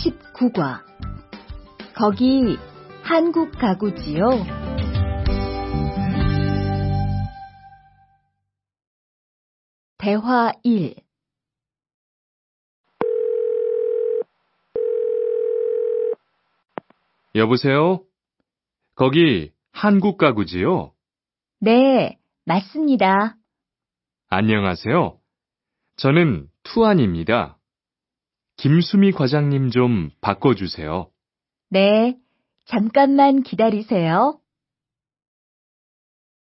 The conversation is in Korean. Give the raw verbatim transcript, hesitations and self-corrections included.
십구 과. 거기 한국 가구지요? 대화 일. 여보세요? 거기 한국 가구지요? 네, 맞습니다. 안녕하세요. 저는 투안입니다. 김수미 과장님 좀 바꿔주세요. 네, 잠깐만 기다리세요.